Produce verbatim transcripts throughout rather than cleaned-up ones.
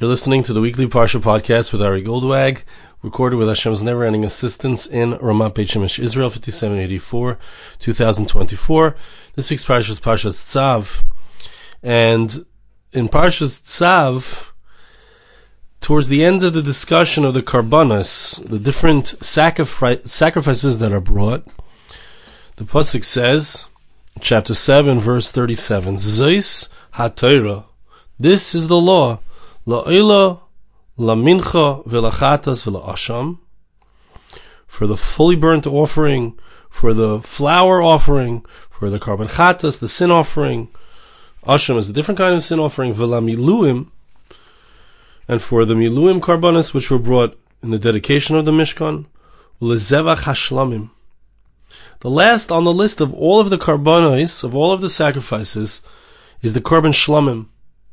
You're listening to the weekly Parsha podcast with Ari Goldwag, recorded with Hashem's never-ending assistance in Ramat Beit Shemesh, Israel, fifty-seven eighty-four, twenty twenty-four. This week's Parsha is Parshas Tzav, and in Parshas Tzav, towards the end of the discussion of the Karbanos, the different sacrifice, sacrifices that are brought, the Pasuk says, chapter seven, verse thirty-seven, Zeis HaTorah, this is the law, La'ila, Lamincha, V'lachatas, V'la'asham, for the fully burnt offering, for the flour offering, for the carbon chatas, the sin offering. Asham is a different kind of sin offering, V'lamiluim, and for the miluim karbanos, which were brought in the dedication of the Mishkan, L'zevach hashlamim. The last on the list of all of the karbanos, of all of the sacrifices, is the karban shlamim.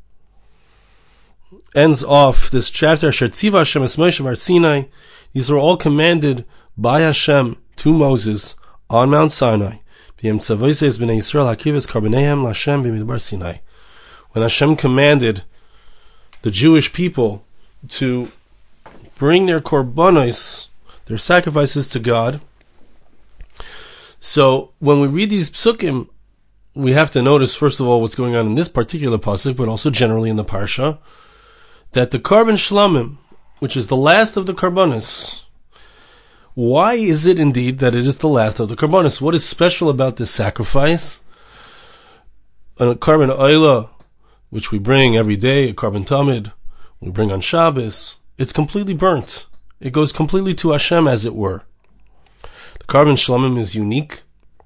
Ends off this chapter, Asher Tziva Hashem es Moshe Har Sinai. These were all commanded by Hashem to Moses on Mount Sinai. When Hashem commanded the Jewish people to bring their korbanos, their sacrifices to God. So when we read these psukim, we have to notice, first of all, what's going on in this particular pasuk, but also generally in the parsha, that the karban shlamim, which is the last of the karbanos, why is it indeed that it is the last of the karbanos? What is special about this sacrifice? A karban oila, which we bring every day, a karban tamid, we bring on Shabbos, it's completely burnt. It goes completely to Hashem, as it were. The karban shlamim is unique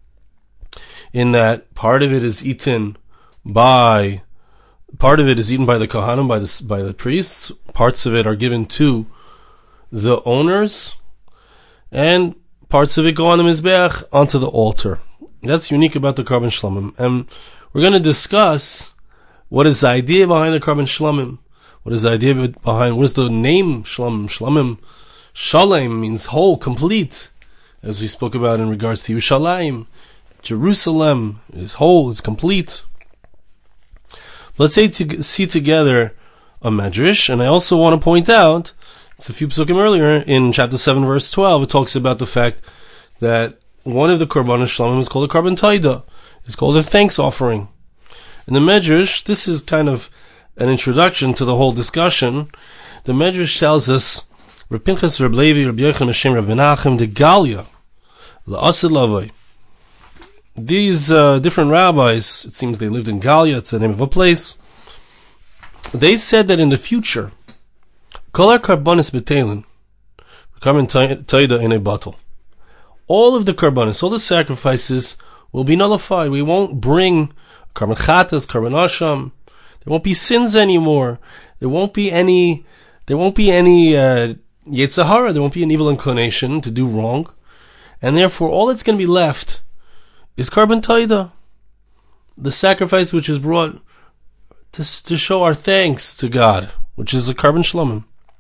in that part of it is eaten by Part of it is eaten by the Kohanim, by the, by the priests. Parts of it are given to the owners. And parts of it go on the Mizbeach, onto the altar. That's unique about the Karban Shlamim. And we're going to discuss what is the idea behind the Karban Shlamim. What is the idea behind, what is the name Shlamim? Shlamim, Shalem means whole, complete. As we spoke about in regards to Yerushalayim. Jerusalem is whole, is complete. Let's say to see together a medrash, and I also want to point out, it's a few psukim earlier, in chapter seven, verse twelve, it talks about the fact that one of the korbanos shlamim is called a karban taida. It's called a thanks offering. In the medrash, this is kind of an introduction to the whole discussion. The medrash tells us, Reb Pinchas, Reb Levi, Reb Yochanan, Hashem, Reb Menachem, the Galia, La'asid Lavai. These uh, different rabbis, it seems they lived in Galia, it's the name of a place, they said that in the future, Kol karbanis betelin, karban taida in a bottle, all of the karbanis, all the sacrifices will be nullified. We won't bring karban chatas, karban asham. There won't be sins anymore. There won't be any. There won't be any uh, yetzer hara. There won't be an evil inclination to do wrong, and therefore all that's going to be left is karban taida, the sacrifice which is brought to, to show our thanks to God, which is a karban shlamim.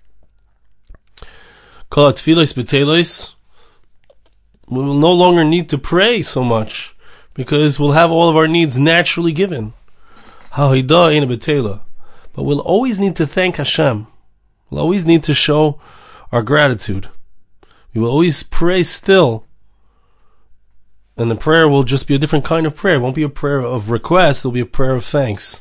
Kol atfilos betelos, we will no longer need to pray so much, because we'll have all of our needs naturally given. Ha'ida ein betela, but we'll always need to thank Hashem. We'll always need to show our gratitude. We will always pray still. And the prayer will just be a different kind of prayer. It won't be a prayer of request, it'll be a prayer of thanks.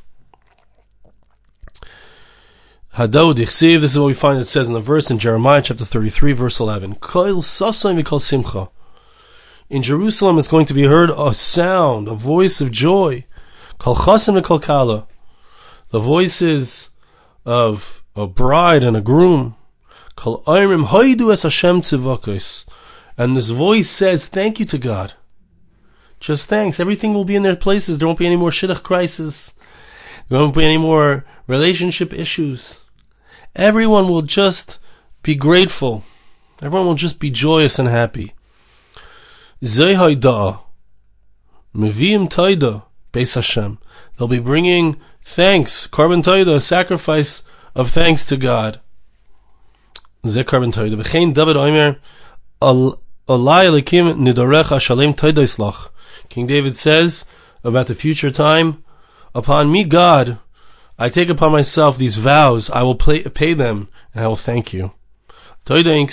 Hadod Yichsiv, this is what we find it says in the verse in Jeremiah chapter thirty-three, verse eleven. Kol sasam v'kol simcha. In Jerusalem is going to be heard a sound, a voice of joy. Kol chasim v'kol kala. The voices of a bride and a groom. Kol oimrim hoidu es Hashem tzivakos. And this voice says, thank you to God. Just thanks. Everything will be in their places. There won't be any more shidduch crisis. There won't be any more relationship issues. Everyone will just be grateful. Everyone will just be joyous and happy. Zeh haidah. Meviim taida. Beis Hashem. They'll be bringing thanks. Karban taida, sacrifice of thanks to God. Zeh karban taida. B'chein David Omer. Alai elikim nidarecha shalem taida islach. King David says about the future time, upon me, God, I take upon myself these vows, I will pay, pay them, and I will thank you. Doesn't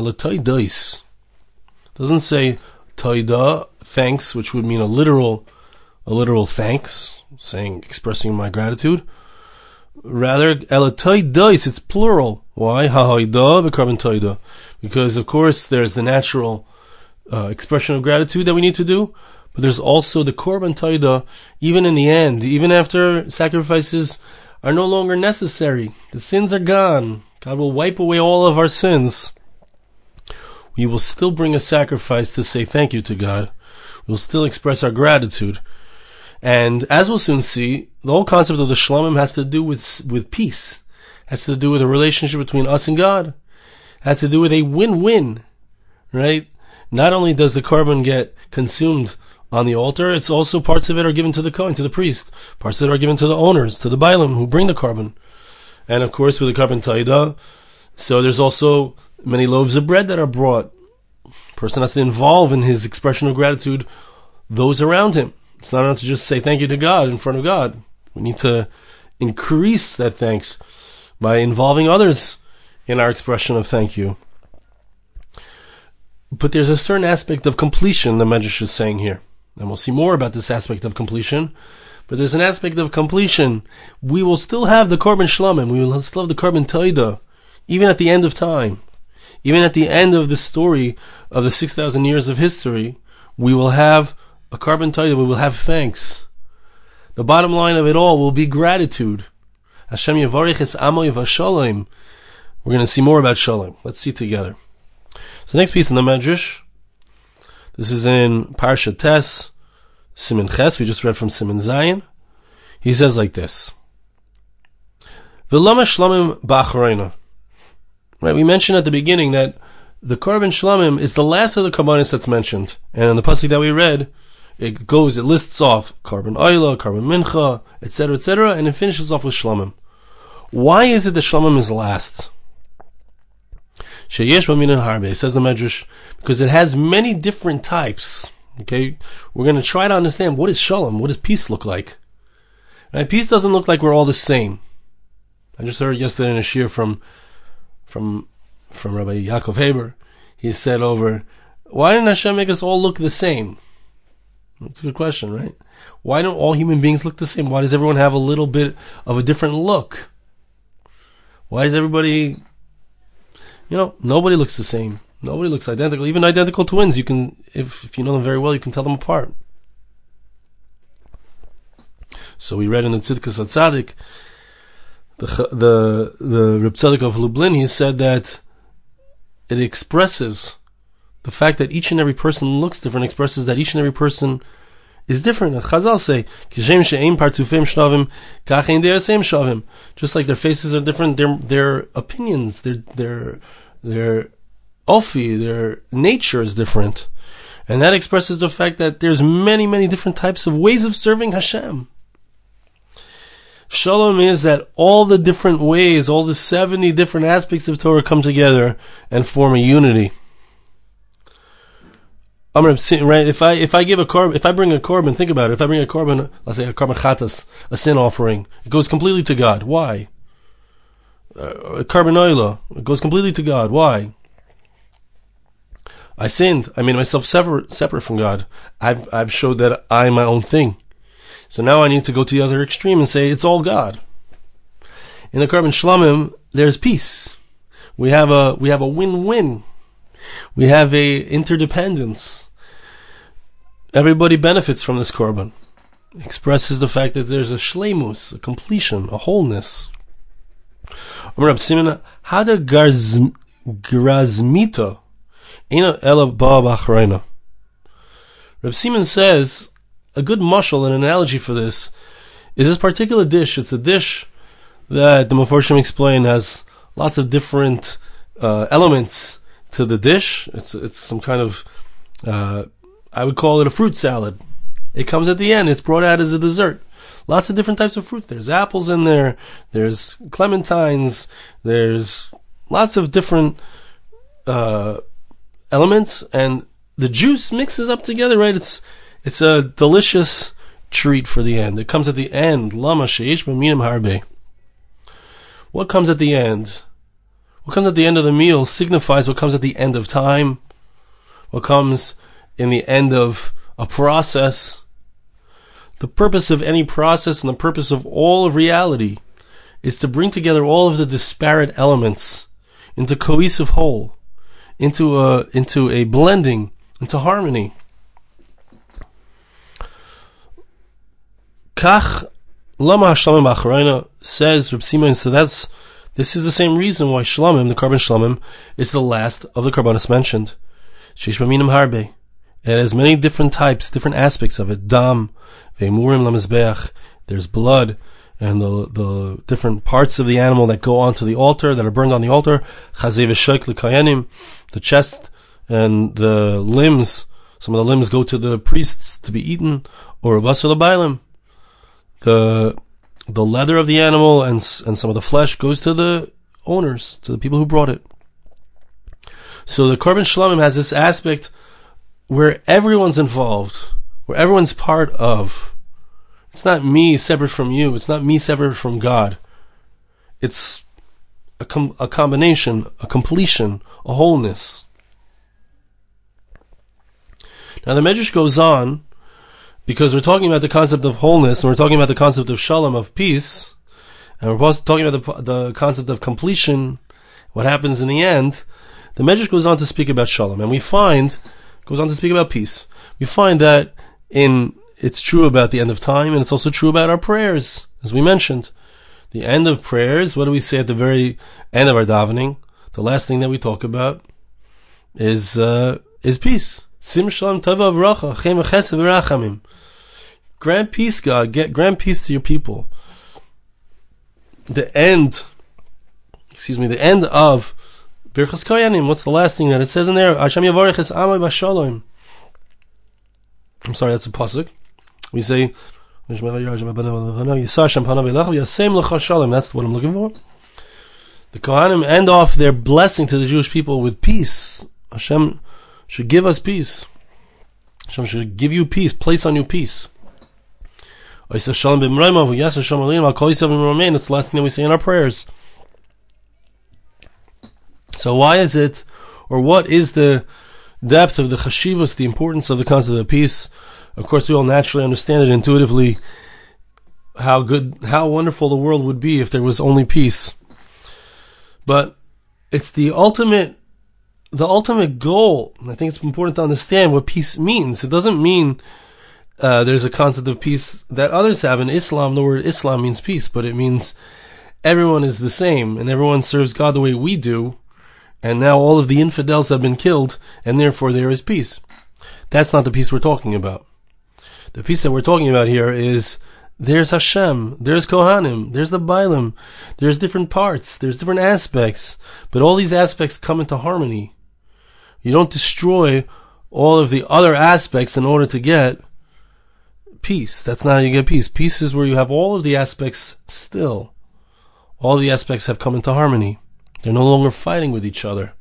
say toida, thanks, which would mean a literal, a literal thanks, saying, expressing my gratitude. Rather, elatoidois, it's plural. Why? Hahoida v'karban toida. Because, of course, there's the natural uh, expression of gratitude that we need to do, but there's also the korban toida, even in the end, even after sacrifices are no longer necessary. The sins are gone. God will wipe away all of our sins. We will still bring a sacrifice to say thank you to God. We will still express our gratitude. And as we'll soon see, the whole concept of the Shlomim has to do with with peace. Has to do with a relationship between us and God. Has to do with a win-win, right? Not only does the korban get consumed on the altar, it's also parts of it are given to the Kohen, to the priest. Parts of it are given to the owners, to the Bailim who bring the korban. And of course, with the korban taida, so there's also many loaves of bread that are brought. The person has to involve in his expression of gratitude those around him. It's not enough to just say thank you to God in front of God. We need to increase that thanks by involving others in our expression of thank you. But there's a certain aspect of completion the Medrash is saying here. And we'll see more about this aspect of completion. But there's an aspect of completion. We will still have the korban shlomim. We will still have the korban taida, even at the end of time. Even at the end of the story of the six thousand years of history, we will have a korban taida. We will have thanks. The bottom line of it all will be gratitude. Hashem yavarich es amo yivashalom. We're going to see more about shalom. Let's see together. So next piece in the Medrash. This is in Parsha Tes, Siman Ches. We just read from Siman Zayin. He says like this. V'lama shlamim ba'achreina. Right, we mentioned at the beginning that the korban shlamim is the last of the korbanos that's mentioned. And in the pasuk that we read, it goes, it lists off korban oila, korban mincha, et cetera, et cetera, and it finishes off with shlamim. Why is it the shlamim is last? Sheyesh b'minan harbe, says the Medrash, because it has many different types. Okay, we're going to try to understand what is shalom, what does peace look like. Right? Peace doesn't look like we're all the same. I just heard yesterday in a shir from from from Rabbi Yaakov Haber. He said over, why didn't Hashem make us all look the same? That's a good question, right? Why don't all human beings look the same? Why does everyone have a little bit of a different look? Why does everybody, you know, nobody looks the same. Nobody looks identical. Even identical twins, you can, if, if you know them very well, you can tell them apart. So we read in the Tzidkas HaTzadik, the the the Reb Tzadok of Lublin, he said that it expresses the fact that each and every person looks different, expresses that each and every person is different. Chazal say, "Kishem she'ein partzufim shnavim, kach ein de'asem shavim." Just like their faces are different, their their opinions, their their their ofi, their nature is different, and that expresses the fact that there's many many different types of ways of serving Hashem. Shalom is that all the different ways, all the seventy different aspects of Torah come together and form a unity. I'm gonna sit, right? If I if I give a korban, if I bring a korban, think about it. If I bring a korban, let's say a korban chatas, a sin offering, it goes completely to God. Why? Uh, a korban oila, it goes completely to God. Why? I sinned. I made myself separate separate from God. I've I've showed that I'm my own thing. So now I need to go to the other extreme and say it's all God. In the korban shlamim, there's peace. We have a we have a win-win. We have a interdependence. Everybody benefits from this korban. It expresses the fact that there's a shleimus, a completion, a wholeness. Reb Simon, hada grazmita, ina ela ba b'achreina. Reb Simon says, a good mashal, an analogy for this, is this particular dish. It's a dish that the Meforshim explain has lots of different uh, elements to the dish. It's it's some kind of, uh, I would call it a fruit salad. It comes at the end. It's brought out as a dessert. Lots of different types of fruits. There's apples in there. There's clementines. There's lots of different uh, elements, and the juice mixes up together. Right? It's it's a delicious treat for the end. It comes at the end. Lama sheish b'minim harbe. What comes at the end? What comes at the end of the meal signifies what comes at the end of time. What comes in the end of a process. The purpose of any process and the purpose of all of reality is to bring together all of the disparate elements into cohesive whole, into a, into a blending, into harmony. Kach lama hashlamim acharayna, says Reb Simon, so that's, this is the same reason why shlamim, the carbon shlamim, is the last of the karbanos mentioned. Sheish b'minim harbe. It has many different types, different aspects of it. Dam, ve'murim lamizbeach. There's blood, and the the different parts of the animal that go onto the altar, that are burned on the altar. Chazeh v'shoik l'kayanim. The chest and the limbs. Some of the limbs go to the priests to be eaten, or basar l'bailim. The the leather of the animal and and some of the flesh goes to the owners, to the people who brought it. So the Korban Shlamim has this aspect where everyone's involved, where everyone's part of. It's not me separate from you. It's not me separate from God. It's a, com- a combination, a completion, a wholeness. Now the Medrash goes on, because we're talking about the concept of wholeness, and we're talking about the concept of shalom, of peace, and we're also talking about the, the concept of completion, what happens in the end. The Medrash goes on to speak about shalom, and we find, goes on to speak about peace. We find that in it's true about the end of time, and it's also true about our prayers, as we mentioned. The end of prayers, what do we say at the very end of our davening? The last thing that we talk about is uh, is peace. Sim shalom tova v'racha, chem v'chesed v'rachamim. Grant peace, God. Get grant peace to your people. The end, excuse me, the end of Birchas Koyanim. What's the last thing that it says in there? Hashem yavorech es amay b'shalom. I'm sorry, that's a pasuk. We say, that's what I'm looking for. The Kohanim end off their blessing to the Jewish people with peace. Hashem should give us peace. Hashem should give you peace, place on you peace. That's the last thing that we say in our prayers. So why is it, or what is the depth of the chashivas, the importance of the concept of peace? Of course, we all naturally understand it intuitively, how good, how wonderful the world would be if there was only peace. But it's the ultimate, the ultimate goal. I think it's important to understand what peace means. It doesn't mean uh, there's a concept of peace that others have. In Islam, the word Islam means peace, but it means everyone is the same, and everyone serves God the way we do, and now all of the infidels have been killed, and therefore there is peace. That's not the peace we're talking about. The peace that we're talking about here is there's Hashem, there's Kohanim, there's the Bailim, there's different parts, there's different aspects, but all these aspects come into harmony. You don't destroy all of the other aspects in order to get peace. That's not how you get peace. Peace is where you have all of the aspects still. All the aspects have come into harmony. They're no longer fighting with each other.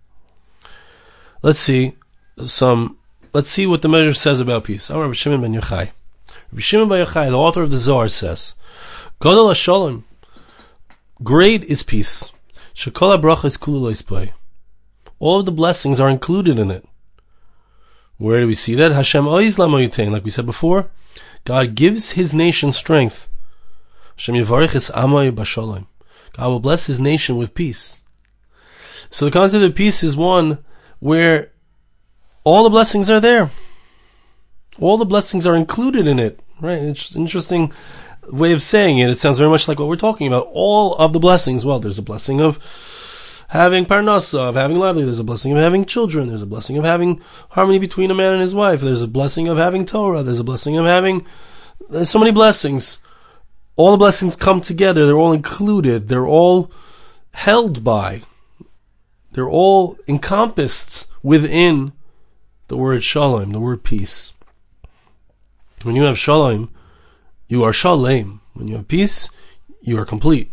Let's see some. Let's see what the Medrash says about peace. Rabbi Shimon ben Yochai. Rabbi Shimon ben Yochai, the author of the Zohar, says, "Gadol hashalom, great is peace. Shekol habracha is kula lo yispoi. All of the blessings are included in it. Where do we see that? Hashem oiz lamo yutein, like we said before. God gives His nation strength. Hashem yivarech es amay b'shalom. God will bless His nation with peace. So the concept of peace is one where all the blessings are there. All the blessings are included in it. Right? It's an interesting way of saying it. It sounds very much like what we're talking about. All of the blessings. Well, there's a blessing of having parnassa, of having livelihood. There's a blessing of having children. There's a blessing of having harmony between a man and his wife. There's a blessing of having Torah. There's a blessing of having... There's so many blessings. All the blessings come together. They're all included. They're all held by. They're all encompassed within the word shalom, the word peace. When you have shalom, you are shalem. When you have peace, you are complete.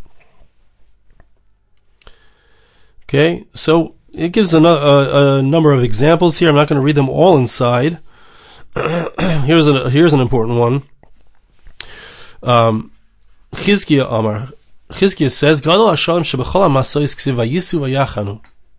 Okay, so it gives a, a, a number of examples here. I'm not going to read them all inside. here's, a, here's an important one. Um, Chizkiah Amar. Chizkiah says, Gadol Hashem shebechol ha'masayis ksiv vayisu vayachanu.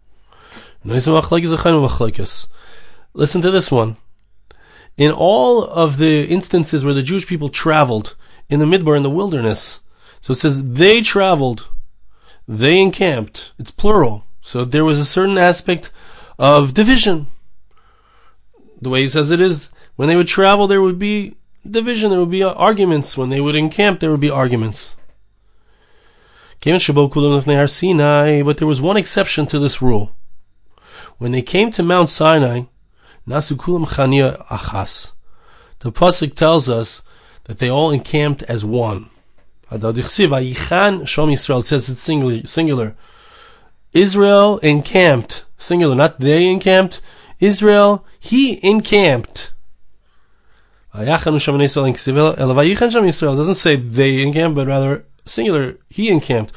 Listen to this one. In all of the instances where the Jewish people traveled in the Midbar, in the wilderness, so it says they traveled, they encamped. It's plural. So there was a certain aspect of division. The way he says it is, when they would travel, there would be division, there would be arguments. When they would encamp, there would be arguments. But there was one exception to this rule. When they came to Mount Sinai, Nasu kulam chania achas. The pasuk tells us that they all encamped as one. It says it's singular. singular. Israel encamped, singular, not they encamped. Israel, he encamped. It doesn't say they encamped, but rather singular, he encamped.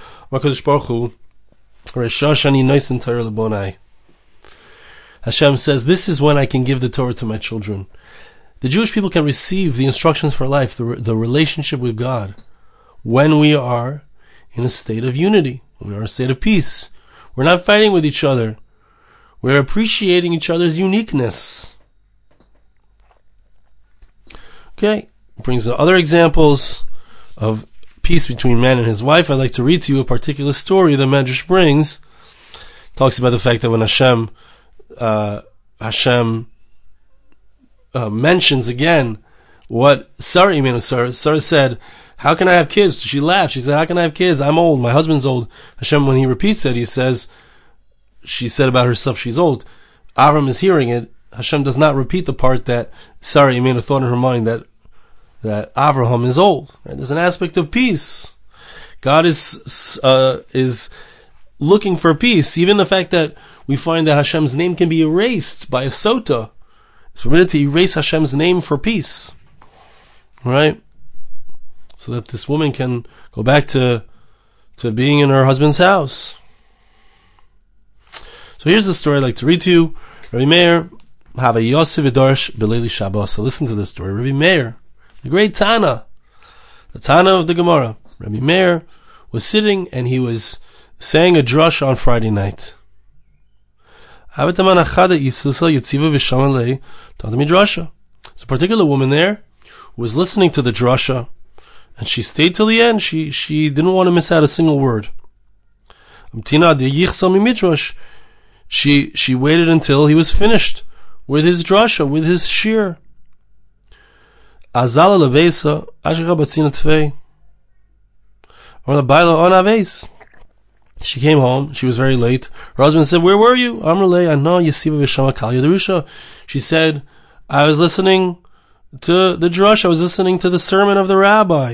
Hashem says, this is when I can give the Torah to my children. The Jewish people can receive the instructions for life, the, the relationship with God, when we are in a state of unity, when we are in a state of peace. We're not fighting with each other. We're appreciating each other's uniqueness. Okay, brings other examples of peace between man and his wife. I'd like to read to you a particular story the Medrash brings. It talks about the fact that when Hashem Uh, Hashem uh, mentions again what Sarah, Sarah, Sarah said, how can I have kids? She laughed. She said, how can I have kids? I'm old. My husband's old. Hashem, when he repeats it, he says, she said about herself, she's old. Avram is hearing it. Hashem does not repeat the part that Sarah thought in her mind that that Avraham is old. Right? There's an aspect of peace. God is uh, is looking for peace. Even the fact that we find that Hashem's name can be erased by a sota. It's permitted to erase Hashem's name for peace. Right? So that this woman can go back to to being in her husband's house. So here's the story I'd like to read to you. Rabbi Meir, Hava Yosef V'Darsh B'Leili Shabbos. So listen to this story. Rabbi Meir, the great Tana, the Tana of the Gemara. Rabbi Meir was sitting and he was saying a drush on Friday night. There's a particular woman there who was listening to the drasha, and she stayed till the end. She she didn't want to miss out a single word. She she waited until he was finished with his drasha, with his shir. She came home. She was very late. Her husband said, "Where were you?" She said, "I was listening to the drush. I was listening to the sermon of the rabbi."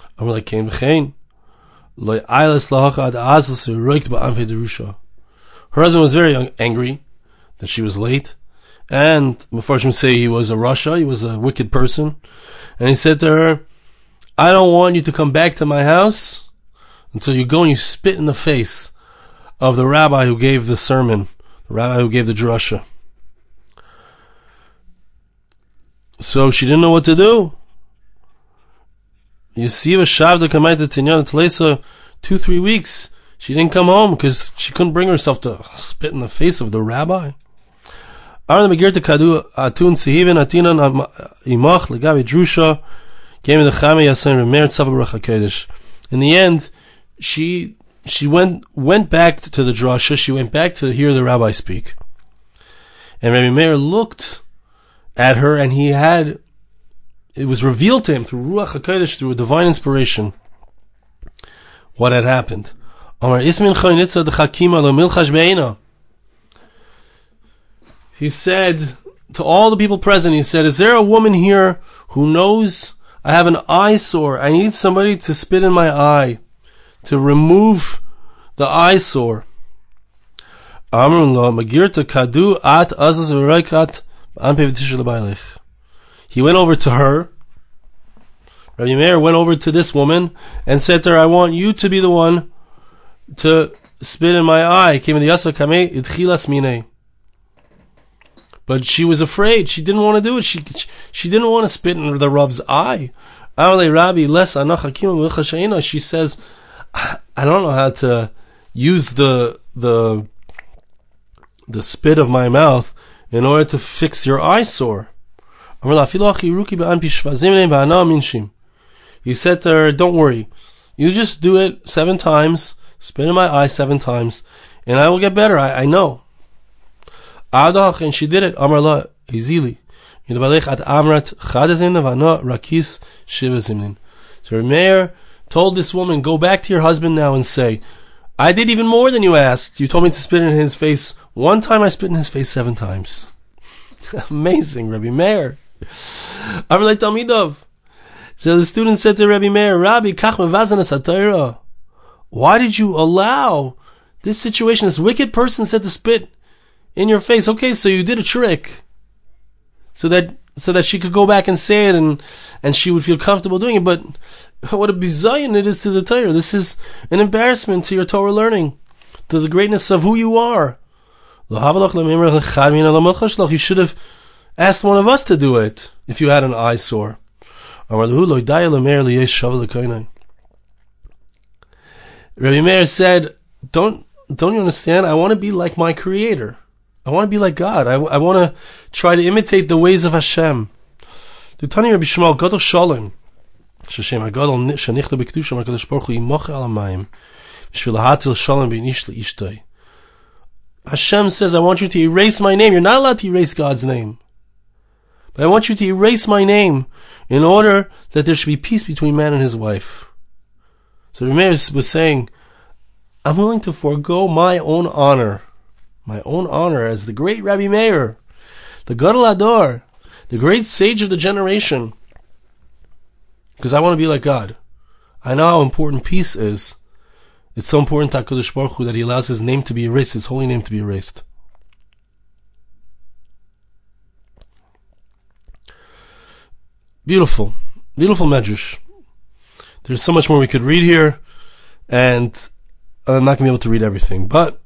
Her husband was very angry that she was late, and before she say he was a rasha, he was a wicked person, and he said to her, "I don't want you to come back to my house until you go and you spit in the face of the rabbi who gave the sermon, the rabbi who gave the drasha." So she didn't know what to do. You see, two, three weeks, she didn't come home because she couldn't bring herself to spit in the face of the rabbi. In the end, she she went went back to the drasha. She went back to hear the rabbi speak, and Rabbi Meir looked at her, and he had it was revealed to him through Ruach HaKodesh, through a divine inspiration, what had happened. He said to all the people present, he said, "Is there a woman here who knows I have an eyesore? I need somebody to spit in my eye, to remove the eyesore." He went over to her. Rabbi Meir went over to this woman and said to her, "I want you to be the one to spit in my eye." But she was afraid. She didn't want to do it. She she didn't want to spit in the Rav's eye. Amalei Rabbi Les Anach. She says, I don't know how to use the the the spit of my mouth in order to fix your eyesore. He said to her, don't worry, you just do it seven times, spit in my eye seven times, and I will get better. I, I know. And she did it. Amar la hizili. So Meir told this woman, go back to your husband now and say, I did even more than you asked. You told me to spit in his face one time, I spit in his face seven times. Amazing, Rabbi Meir. Amar la Talmidov. So the student said to Rabbi Meir, Rabbi, kach mevazanas hatayra. Why did you allow this situation? This wicked person said to spit in your face. Okay, so you did a trick, so that so that she could go back and say it, and and she would feel comfortable doing it. But what a bizayon it is to the Torah. This is an embarrassment to your Torah learning, to the greatness of who you are. You should have asked one of us to do it if you had an eyesore. Rabbi Meir said, don't don't you understand? I want to be like my Creator. I want to be like God. I, I want to try to imitate the ways of Hashem. The Tani Rabbi Shmuel Gadol Shalom, Sheshem HaGadol Shenichta B'Kedusha HaKadosh Baruch Hu Yimocha Al HaMayim B'Shvil Hatil Shalom B'In Ish L'Ishtoi. Hashem says, I want you to erase my name. You're not allowed to erase God's name, but I want you to erase my name in order that there should be peace between man and his wife. So Rabbi Meir was saying, I'm willing to forego my own honor, my own honor as the great Rabbi Meir, the Gadol Hador, the great sage of the generation, because I want to be like God. I know how important peace is. It's so important to HaKadosh Baruch Hu that He allows His name to be erased, His holy name to be erased. Beautiful, beautiful medrash. There's so much more we could read here, and I'm not going to be able to read everything, but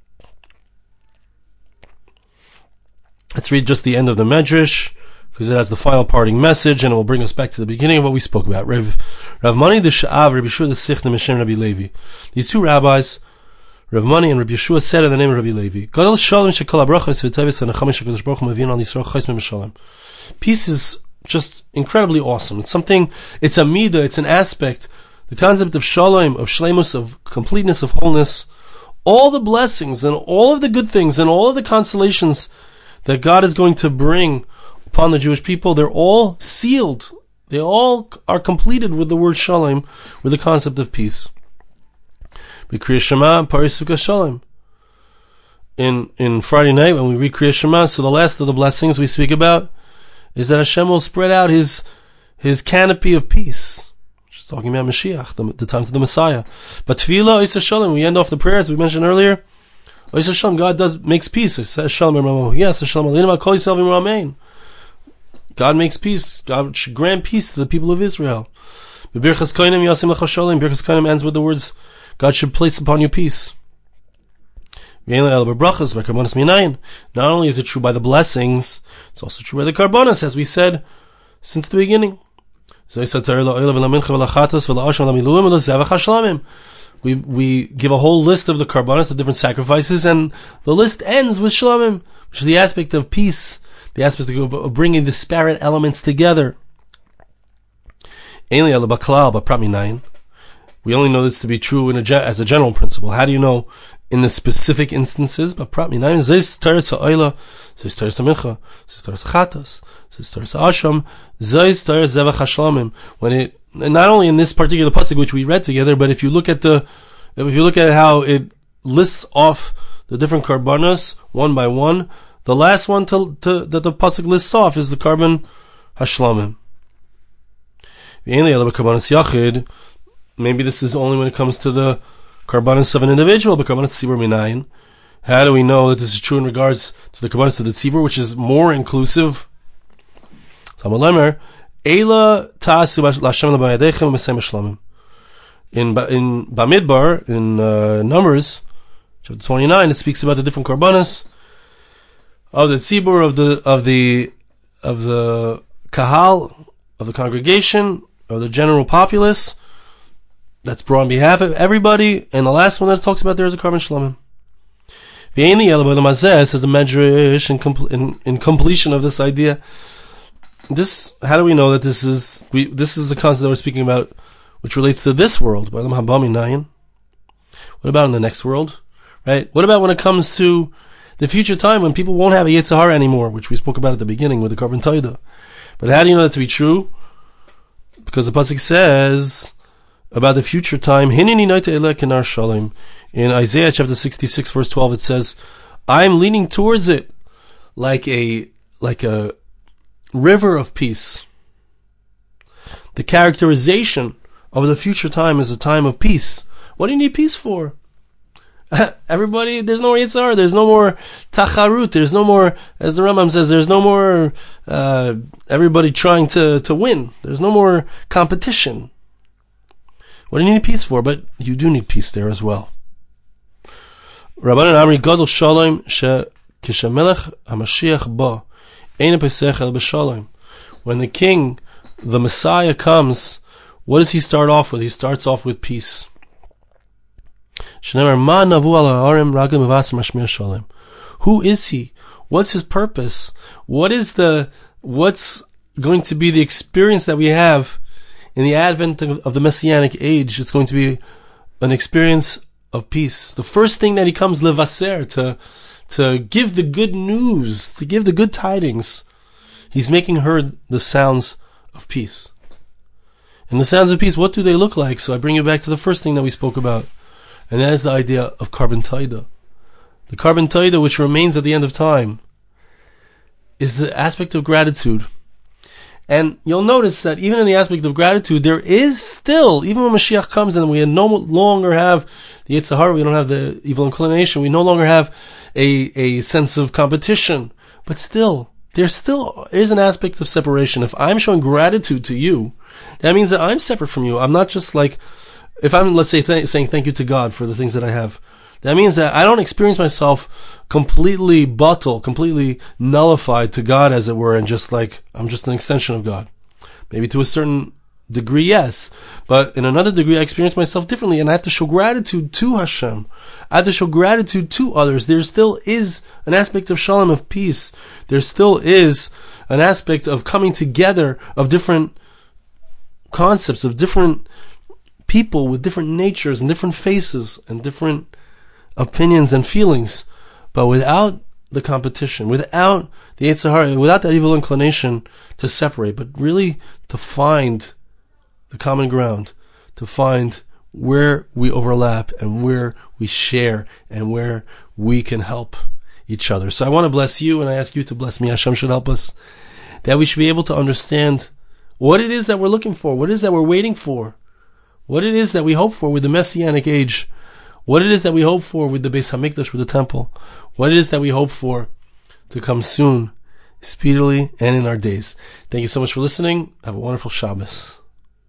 let's read just the end of the medrash, because it has the final parting message, and it will bring us back to the beginning of what we spoke about. Rav, Rav Mani the Sha'av, Rabbi Yeshua the Sichna, Mishem Rabbi Levi. These two rabbis, Rav Mani and Rabbi Yeshua, said in the name of Rabbi Levi, Gadol Shalom shekol habrachos v'tevis ha'nechamis HaKadosh Baruch Hu mavien al Yisrael chos me'mishalem. Peace is just incredibly awesome. It's something, it's a midah, it's an aspect, the concept of shalom, of shleimus, of completeness, of wholeness. All the blessings and all of the good things and all of the consolations that God is going to bring upon the Jewish people, they're all sealed. They all are completed with the word shalom, with the concept of peace. B'Kriyas Shema, Parisuka Shalom. In in Friday night when we read Kriyas Shema, so the last of the blessings we speak about is that Hashem will spread out His His canopy of peace. Which is talking about Mashiach, the, the times of the Messiah. But Tefillah, Isa Shalom, we end off the prayers we mentioned earlier. Isa Shalom, God does makes peace. Shalom, yes, Shalom Aleinu Kol Yisrael V'Imru Amen. God makes peace. God should grant peace to the people of Israel. Birchas Kohanim Yasim Lecha Shalom. Birchas Kohanim ends with the words, God should place upon you peace. Not only is it true by the blessings, it's also true by the karbonos, as we said since the beginning. We we give a whole list of the karbonos, the different sacrifices, and the list ends with shalomim, which is the aspect of peace, the aspect of bringing disparate elements together. We only know this to be true in a, as a general principle. How do you know in the specific instances? But when it, not only in this particular pasuk which we read together, but if you look at the, if you look at how it lists off the different karbanos one by one, the last one to, to, that the pasuk lists off is the carbon hashlamim. Maybe this is only when it comes to the karbanos of an individual, but karbanos tzibur minayin. How do we know that this is true in regards to the karbanos of the tzibur, which is more inclusive? Eila ta'asu l'Hashem l'bayadechem v'mesem shlamim. In in Bamidbar, in uh, Numbers chapter twenty-nine, it speaks about the different karbanos of the tzibur, of the of the of the kahal, of the congregation, of the general populace. That's brought on behalf of everybody. And the last one that talks about there is a Karban Shlomim. Says the Medrash in, compl- in, in completion of this idea. This, how do we know that this is we? This is the concept that we're speaking about, which relates to this world. What about in the next world? Right? What about when it comes to the future time when people won't have a Yetzer Hara anymore, which we spoke about at the beginning with the Karban Toida? But how do you know that to be true? Because the pasuk says about the future time, Hineni Noite Eleh Kenar Shalom. In Isaiah chapter sixty-six, verse twelve, it says, "I'm leaning towards it like a like a river of peace." The characterization of the future time is a time of peace. What do you need peace for? Everybody, there's no more Yetzer Hara, there's no more tacharut, there's no more, as the Rambam says, there's no more uh, everybody trying to, to win. There's no more competition. What do you need peace for? But you do need peace there as well. Rabbanan Amri Gadol Shalom she kishamelech HaMashiach ba ein pesach el b'shalom. When the king, the Messiah, comes, what does he start off with? He starts off with peace. Who is he? What's his purpose? What is the what's going to be the experience that we have in the advent of the Messianic age? It's going to be an experience of peace. The first thing that he comes levaser, to to give the good news, to give the good tidings. He's making heard the sounds of peace. And the sounds of peace, what do they look like? So I bring you back to the first thing that we spoke about. And that is the idea of Karban Toida. The Karban Toida, which remains at the end of time, is the aspect of gratitude. And you'll notice that even in the aspect of gratitude, there is still, even when Mashiach comes and we no longer have the Yetzer Hara, we don't have the evil inclination, we no longer have a, a sense of competition. But still, there still is an aspect of separation. If I'm showing gratitude to you, that means that I'm separate from you. I'm not just like, if I'm, let's say, th- saying thank you to God for the things that I have, that means that I don't experience myself completely bottled, completely nullified to God, as it were, and just like, I'm just an extension of God. Maybe to a certain degree, yes. But in another degree, I experience myself differently, and I have to show gratitude to Hashem. I have to show gratitude to others. There still is an aspect of shalom, of peace. There still is an aspect of coming together of different concepts, of different people with different natures and different faces and different opinions and feelings, but without the competition, without the Yetzer Hara, without that evil inclination to separate, but really to find the common ground, to find where we overlap and where we share and where we can help each other. So I want to bless you, and I ask you to bless me. Hashem should help us, that we should be able to understand what it is that we're looking for, what it is that we're waiting for, what it is that we hope for with the Messianic age, what it is that we hope for with the Beis Hamikdash, with the temple, what it is that we hope for to come soon, speedily, and in our days. Thank you so much for listening. Have a wonderful Shabbos.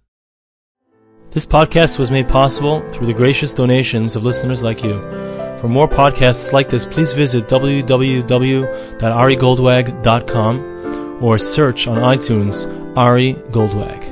This podcast was made possible through the gracious donations of listeners like you. For more podcasts like this, please visit w w w dot ari goldwag dot com or search on iTunes Ari Goldwag.